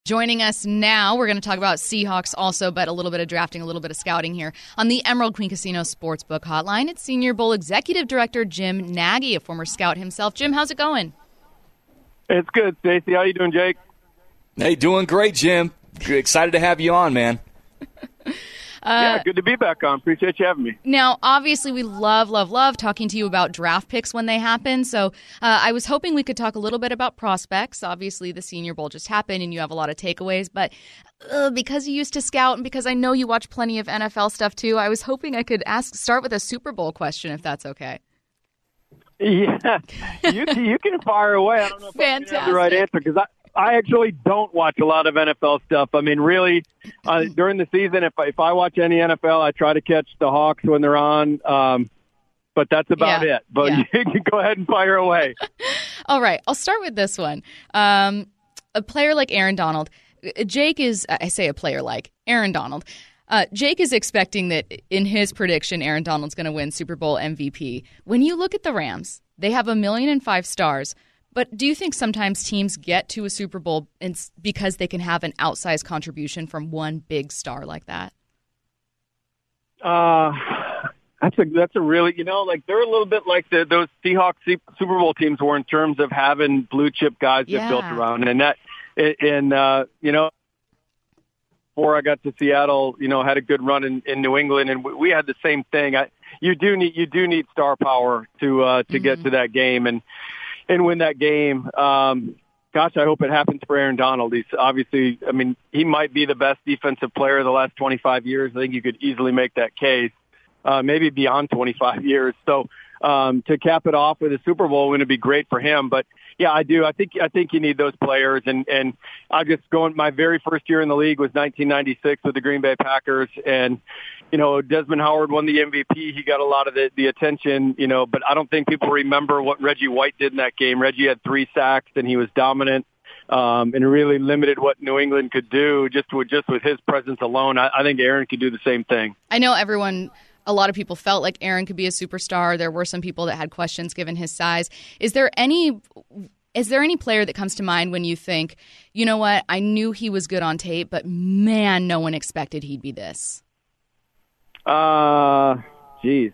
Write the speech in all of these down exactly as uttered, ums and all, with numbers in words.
Joining us now, we're going to talk about Seahawks also, but a little bit of drafting, a little bit of scouting here. On the Emerald Queen Casino Sportsbook Hotline, it's Senior Bowl Executive Director Jim Nagy, a former scout himself. Jim, how's it going? It's good, Stacey. How you doing, Jake? Hey, doing great, Jim. Excited to have you on, man. Uh, yeah, good to be back on. Appreciate you having me. Now, obviously, we love, love, love talking to you about draft picks when they happen. So uh, I was hoping we could talk a little bit about prospects. Obviously, the Senior Bowl just happened, and you have a lot of takeaways. But uh, because you used to scout and because I know you watch plenty of N F L stuff, too, I was hoping I could ask start with a Super Bowl question, if that's okay. Yeah, you, you can fire away. I don't know if Fantastic. I have the right answer because I, I actually don't watch a lot of N F L stuff. I mean, really, uh, during the season, if I, if I watch any N F L, I try to catch the Hawks when they're on. Um, but that's about yeah. it. But yeah. you can go ahead and fire away. All right. I'll start with this one. Um, a player like Aaron Donald. Jake is, I say a player like Aaron Donald. Uh, Jake is expecting that in his prediction, Aaron Donald's going to win Super Bowl M V P. When you look at the Rams, they have a million and five stars. But do you think sometimes teams get to a Super Bowl because they can have an outsized contribution from one big star like that? Uh, that's a that's a really, you know, like they're a little bit like the, those Seahawks Super Bowl teams were in terms of having blue chip guys yeah. that built around, and that, and uh, you know, before I got to Seattle, you know, had a good run in, in New England, and we, we had the same thing. I, you do need you do need star power to uh, to mm-hmm. get to that game, and. and win that game. Um, gosh, I hope it happens for Aaron Donald. He's obviously, I mean, he might be the best defensive player of the last twenty-five years. I think you could easily make that case, uh, maybe beyond twenty-five years. So um, to cap it off with a Super Bowl would be great for him. But yeah, I do. I think I think you need those players. And and I just going. My very first year in the league was nineteen ninety-six with the Green Bay Packers, and you know, Desmond Howard won the M V P. He got a lot of the, the attention, you know, but I don't think people remember what Reggie White did in that game. Reggie had three sacks, and he was dominant um, and really limited what New England could do just with, just with his presence alone. I, I think Aaron could do the same thing. I know everyone, a lot of people felt like Aaron could be a superstar. There were some people that had questions given his size. Is there any... Is there any player that comes to mind when you think, you know what, I knew he was good on tape, but man, no one expected he'd be this? Uh, geez.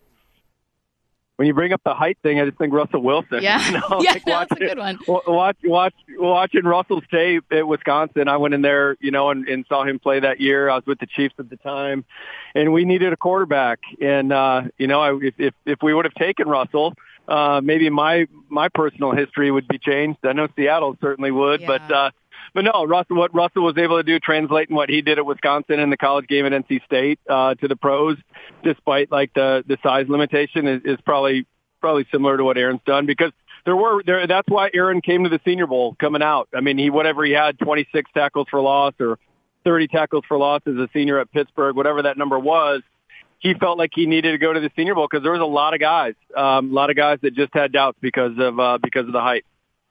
When you bring up the height thing, I just think Russell Wilson. Yeah, you know, yeah, like that's a good one. Watch, watch, watching Russell's tape at Wisconsin. I went in there, you know, and, and saw him play that year. I was with the Chiefs at the time, and we needed a quarterback. And uh, you know, I, if, if if we would have taken Russell, uh, maybe my my personal history would be changed. I know Seattle certainly would, yeah. but. Uh, But no, Russell, what Russell was able to do, translating what he did at Wisconsin in the college game at N C State uh, to the pros, despite like the the size limitation, is, is probably probably similar to what Aaron's done because there were there. That's why Aaron came to the Senior Bowl coming out. I mean, he whatever he had, twenty-six tackles for loss or thirty tackles for loss as a senior at Pittsburgh, whatever that number was. He felt like he needed to go to the Senior Bowl because there was a lot of guys, um, a lot of guys that just had doubts because of uh, because of the height.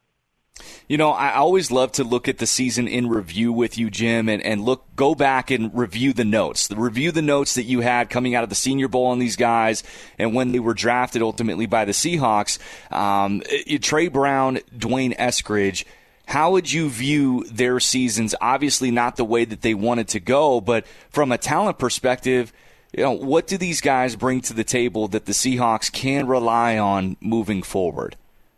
You know, I always love to look at the season in review with you, Jim, and, and look, go back and review the notes. The review the notes that you had coming out of the Senior Bowl on these guys and when they were drafted ultimately by the Seahawks. Um, Trey Brown, Dwayne Eskridge, how would you view their seasons? Obviously not the way that they wanted to go, but from a talent perspective, you know, what do these guys bring to the table that the Seahawks can rely on moving forward?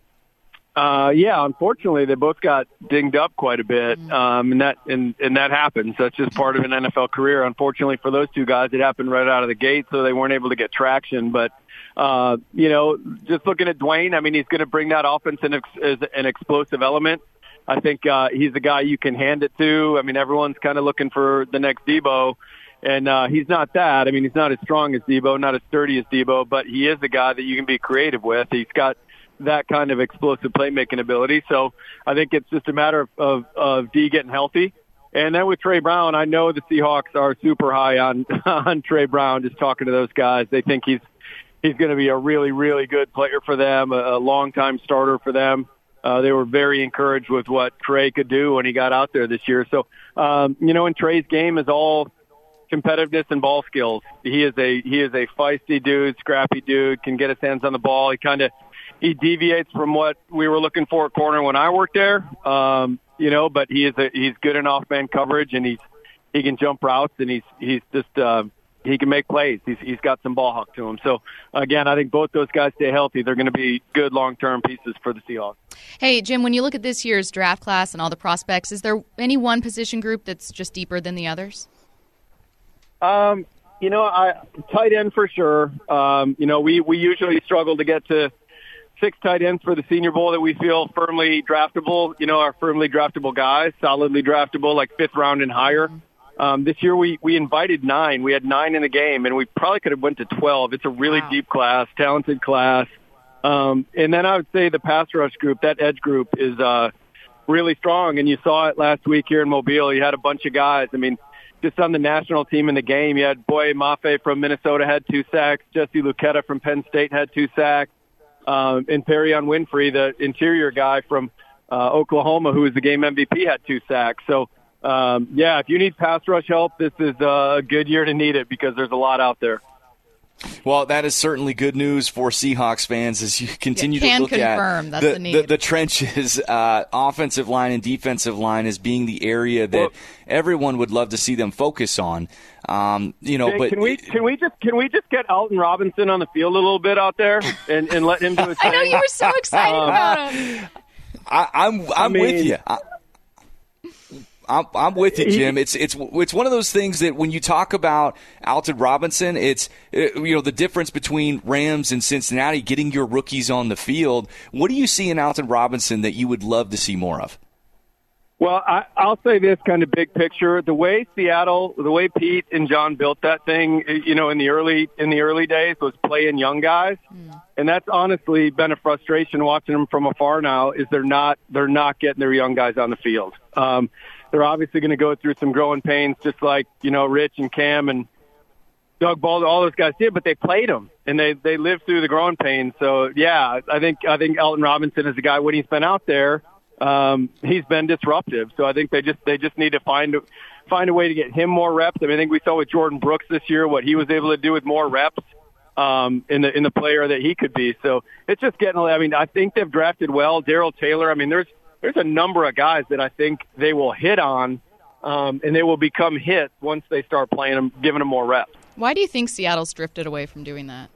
Uh, yeah, unfortunately, they both got dinged up quite a bit, um, and that and, and that happens. That's just part of an N F L career. Unfortunately for those two guys, it happened right out of the gate, so they weren't able to get traction. But uh, you know, just looking at Dwayne, I mean, he's going to bring that offense in as an explosive element. I think uh, he's the guy you can hand it to. I mean, everyone's kind of looking for the next Debo. And uh, he's not that. I mean, he's not as strong as Debo, not as sturdy as Debo, but he is the guy that you can be creative with. He's got that kind of explosive playmaking ability. So I think it's just a matter of, of, of D getting healthy. And then with Trey Brown, I know the Seahawks are super high on, on Trey Brown, just talking to those guys. They think he's, he's going to be a really, really good player for them, a, a long-time starter for them. Uh, they were very encouraged with what Trey could do when he got out there this year. So, um, you know, and Trey's game is all competitiveness and ball skills. He is a, he is a feisty dude, scrappy dude, can get his hands on the ball. He kind of, he deviates from what we were looking for at corner when I worked there. Um, you know, but he is a, he's good in off-man coverage, and he's he can jump routes, and he's he's just uh, he can make plays. He's he's got some ball hawk to him. So again, I think both those guys stay healthy. They're going to be good long-term pieces for the Seahawks. Hey, Jim, when you look at this year's draft class and all the prospects, is there any one position group that's just deeper than the others? Um, you know, I tight end for sure. Um, you know, we we usually struggle to get to six tight ends for the Senior Bowl that we feel firmly draftable. You know, are firmly draftable guys, solidly draftable, like fifth round and higher. Um, this year we, we invited nine. We had nine in the game, and we probably could have went to twelve. It's a really wow. deep class, talented class. Um, and then I would say the pass rush group, that edge group, is uh, really strong. And you saw it last week here in Mobile. You had a bunch of guys. I mean, just on the national team in the game, you had Boye Mafe from Minnesota had two sacks. Jesse Luketa from Penn State had two sacks. Um, and Perrion Winfrey, the interior guy from uh, Oklahoma, who was the game M V P, had two sacks. So, um, yeah, if you need pass rush help, this is a good year to need it because there's a lot out there. Well, that is certainly good news for Seahawks fans as you continue yeah, to look confirm. at That's the, the, need. the, the trenches, uh, offensive line and defensive line as being the area that well, everyone would love to see them focus on. Um, you know, Jay, but can we can we just can we just get Alton Robinson on the field a little bit out there and, and let him do his thing? I know you were so excited um, about him. I, I'm I'm I mean, with you. I, I'm, I'm with you, Jim. It's it's it's one of those things that when you talk about Alton Robinson, it's you know the difference between Rams and Cincinnati getting your rookies on the field. What do you see in Alton Robinson that you would love to see more of? Well, I, I'll say this kind of big picture: the way Seattle, the way Pete and John built that thing, you know, in the early in the early days, was playing young guys, mm. and that's honestly been a frustration watching them from afar. Now, is they're not they're not getting their young guys on the field. Um, They're obviously going to go through some growing pains, just like, you know, Rich and Cam and Doug Baldwin, all those guys did, but they played them and they, they lived through the growing pains. So yeah, I think, I think Alton Robinson is a guy when he's been out there, um, he's been disruptive. So I think they just, they just need to find, find a way to get him more reps. I mean, I think we saw with Jordan Brooks this year, what he was able to do with more reps, um, in the, in the player that he could be. So it's just getting, I mean, I think they've drafted well. Darrell Taylor, I mean, there's, There's a number of guys that I think they will hit on, um, and they will become hits once they start playing them, giving them more reps. Why do you think Seattle's drifted away from doing that?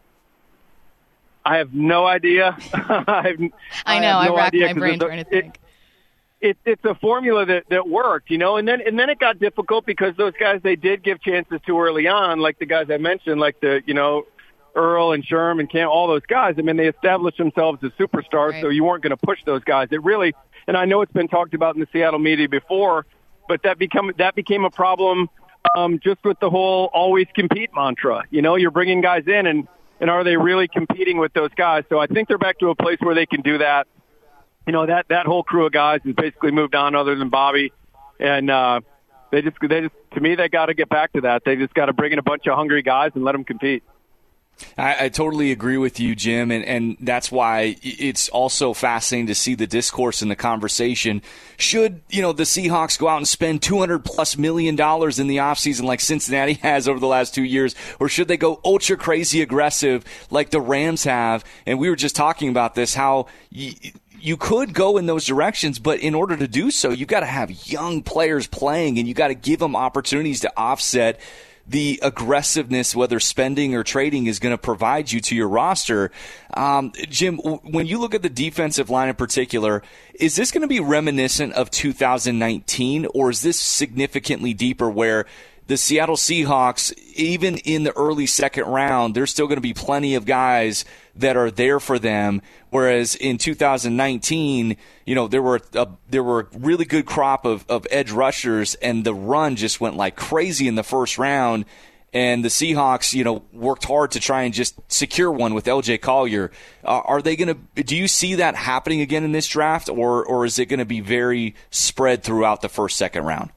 I have no idea. I, have, I know. I, I no racked my brain a, trying to think. It, it, it's a formula that, that worked, you know, and then and then it got difficult because those guys they did give chances to early on, like the guys I mentioned, like the you know. Earl and Sherm and Cam, all those guys. I mean, they established themselves as superstars, right. So you weren't going to push those guys. It really, and I know it's been talked about in the Seattle media before, but that become that became a problem um, just with the whole always compete mantra. You know, you're bringing guys in, and and are they really competing with those guys? So I think they're back to a place where they can do that. You know, that that whole crew of guys has basically moved on, other than Bobby, and uh, they just they just to me they got to get back to that. They just got to bring in a bunch of hungry guys and let them compete. I, I totally agree with you, Jim, and, and that's why it's also fascinating to see the discourse and the conversation. Should, you know, the Seahawks go out and spend two hundred plus million dollars in the offseason like Cincinnati has over the last two years, or should they go ultra crazy aggressive like the Rams have? And we were just talking about this, how you, you could go in those directions, but in order to do so, you've got to have young players playing, and you got to give them opportunities to offset the aggressiveness, whether spending or trading, is going to provide you to your roster. Um, Jim, when you look at the defensive line in particular, is this going to be reminiscent of two thousand nineteen, or is this significantly deeper where the Seattle Seahawks, even in the early second round, there's still going to be plenty of guys that are there for them, whereas in two thousand nineteen, you know, there were a, there were a really good crop of, of edge rushers, and the run just went like crazy in the first round, and the Seahawks, you know, worked hard to try and just secure one with L J Collier. Uh, are they going to? Do you see that happening again in this draft, or or is it going to be very spread throughout the first, second round?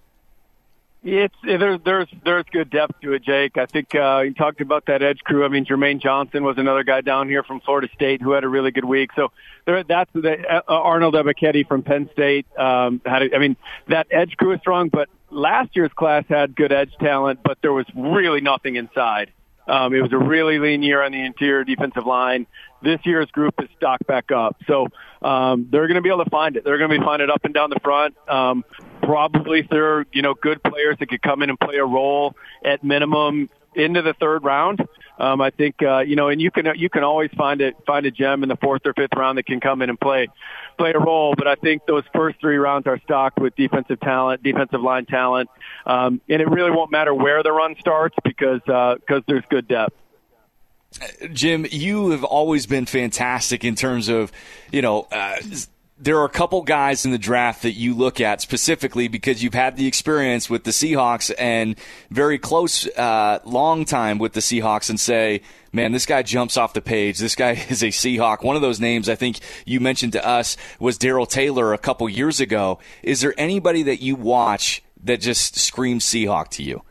It's there's there's there's good depth to it, Jake. I think uh, you talked about that edge crew. I mean, Jermaine Johnson was another guy down here from Florida State who had a really good week. So there, that's the uh, Arnold Ebiketie from Penn State. Um, had a, I mean, that edge crew is strong, but last year's class had good edge talent, but there was really nothing inside. Um, it was a really lean year on the interior defensive line. This year's group is stocked back up. So um, they're going to be able to find it. They're going to be finding it up and down the front. Um, probably if they're, you know, good players that could come in and play a role at minimum into the third round. Um, I think, uh, you know, and you can, you can always find it, find a gem in the fourth or fifth round that can come in and play, play a role. But I think those first three rounds are stocked with defensive talent, defensive line talent. Um, and it really won't matter where the run starts because, uh, cause there's good depth. Jim, you have always been fantastic in terms of, you know, uh, there are a couple guys in the draft that you look at specifically because you've had the experience with the Seahawks and very close, uh, long time with the Seahawks and say, man, this guy jumps off the page. This guy is a Seahawk. One of those names I think you mentioned to us was Darrell Taylor a couple years ago. Is there anybody that you watch that just screams Seahawk to you?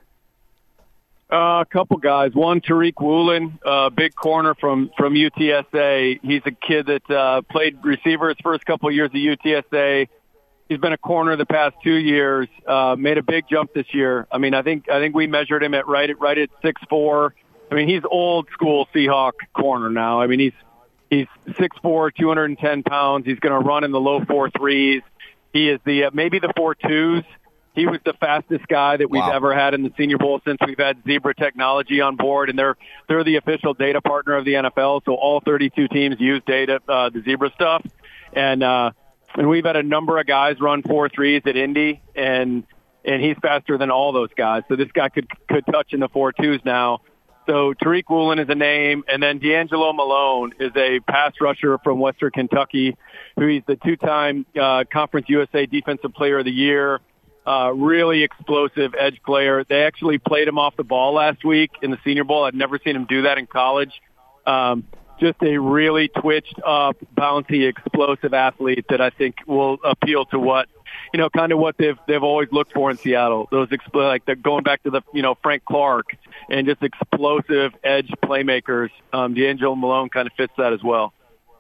Uh, a couple guys. One, Tariq Woolen, uh, big corner from, from U T S A. He's a kid that uh, played receiver his first couple of years at U T S A. He's been a corner the past two years. Uh, made a big jump this year. I mean, I think I think we measured him at right at right at six four. I mean, he's old school Seahawk corner now. I mean, he's he's six four, two hundred ten pounds. He's going to run in the low four threes. He is the uh, maybe the four twos. He was the fastest guy that we've wow. ever had in the Senior Bowl since we've had Zebra technology on board, and they're they're the official data partner of the N F L. So all thirty-two teams use data, uh, the Zebra stuff, and uh, and we've had a number of guys run four threes at Indy, and and he's faster than all those guys. So this guy could could touch in the four twos now. So Tariq Woolen is a name, and then D'Angelo Malone is a pass rusher from Western Kentucky, who he's the two-time uh, Conference U S A Defensive Player of the Year. Uh, really explosive edge player. They actually played him off the ball last week in the Senior Bowl. I'd never seen him do that in college. Um, just a really twitched up, bouncy, explosive athlete that I think will appeal to what, you know, kind of what they've, they've always looked for in Seattle. Those expl- like they're going back to the, you know, Frank Clark and just explosive edge playmakers. Um, D'Angelo Malone kind of fits that as well.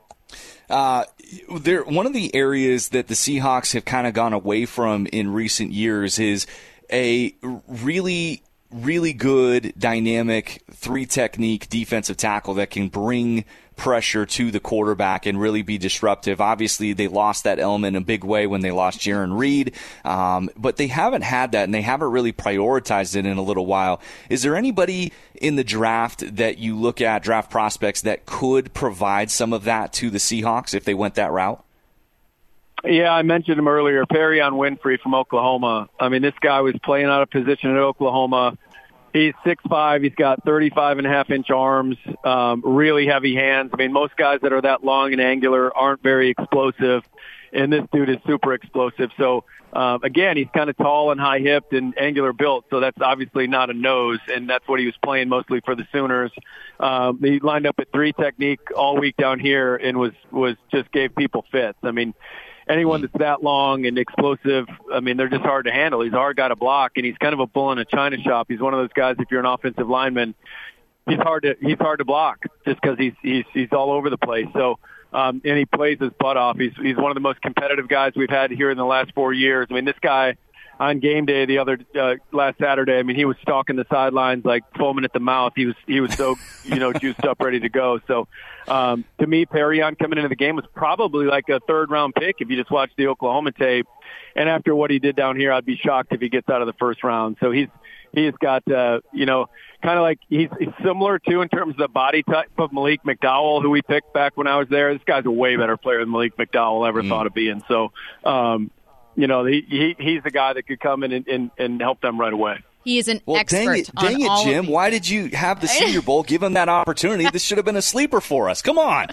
Uh, there, one of the areas that the Seahawks have kind of gone away from in recent years is a really, really good, dynamic, three-technique defensive tackle that can bring pressure to the quarterback and really be disruptive. Obviously, they lost that element in a big way when they lost Jaron Reed, um, but they haven't had that, and they haven't really prioritized it in a little while. Is there anybody in the draft that you look at, draft prospects, that could provide some of that to the Seahawks if they went that route? Yeah, I mentioned him earlier, Perrion Winfrey from Oklahoma. I mean, this guy was playing out of position at Oklahoma. He's six five. He's got thirty-five and a half inch arms, um, really heavy hands. I mean, most guys that are that long and angular aren't very explosive, and this dude is super explosive. So, um, again, he's kind of tall and high hipped and angular built, so that's obviously not a nose, and that's what he was playing mostly for the Sooners. Um, he lined up at three technique all week down here and was, was just gave people fits. I mean, anyone that's that long and explosive, I mean, they're just hard to handle. He's a hard guy to block, and he's kind of a bull in a china shop. He's one of those guys, if you're an offensive lineman, he's hard to he's hard to block just because he's he's he's all over the place. So, um, and he plays his butt off. He's he's one of the most competitive guys we've had here in the last four years. I mean, this guy on game day the other uh, last Saturday, I mean, he was stalking the sidelines like foaming at the mouth. He was he was so you know juiced up, ready to go. So. Um, to me, Perrion coming into the game was probably like a third round pick if you just watch the Oklahoma tape. And after what he did down here, I'd be shocked if he gets out of the first round. So he's, he's got, uh, you know, kind of like he's, he's similar to in terms of the body type of Malik McDowell, who we picked back when I was there. This guy's a way better player than Malik McDowell ever mm. thought of being. So, um, you know, he, he, he's the guy that could come in and, and, and help them right away. He is an well, expert dang it, on dang it, all Jim. of Why did you have the Senior Bowl? Give him that opportunity. This should have been a sleeper for us. Come on.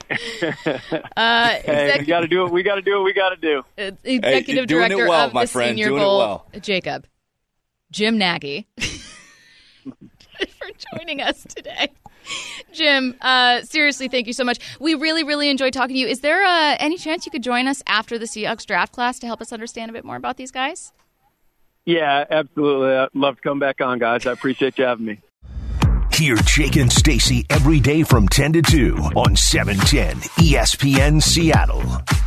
uh, hey, we got to do it. We got to do what we got to do. Uh, executive hey, doing director it well, of my the friend. Senior doing Bowl, it well. Jacob, Jim Nagy, for joining us today. Jim, uh, seriously, thank you so much. We really, really enjoyed talking to you. Is there uh, any chance you could join us after the Seahawks draft class to help us understand a bit more about these guys? Yeah, absolutely. I'd love to come back on, guys. I appreciate you having me. Hear Jake and Stacy every day from ten to two on seven ten E S P N Seattle.